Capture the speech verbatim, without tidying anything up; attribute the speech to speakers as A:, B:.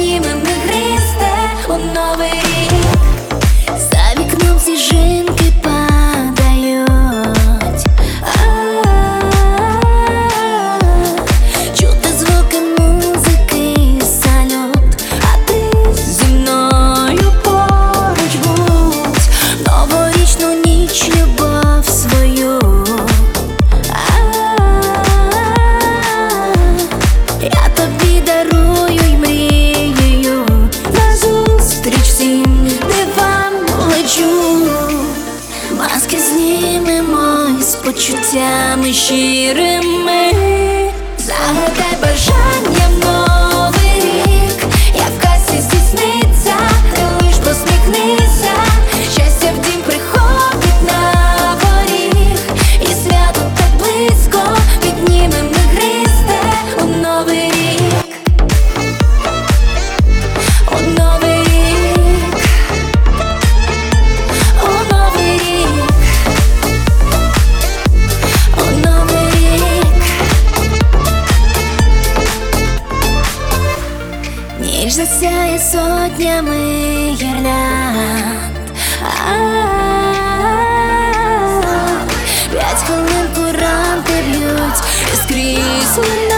A: піднімем гристе у новий рік. За вікном всі жінки падають, чути звуки музики, салют, а ти зі мною поруч будь. Новорічну ніч, любов свою я тобі дарую й мрією, назустріч всім дивам лечу. Маски знімемо із почуттями щирими. Загадай бажання в новий рік, як в казці здійсниться, ти лиш посміхнися. Щастя в дім приходить на поріг, і свято так близько, піднімем гристе у новий рік. У новий рік, у новий рік, у новий рік. Ніч засяє сотнями гірлянд, п'ять хвилин куранти б'ють і скрізь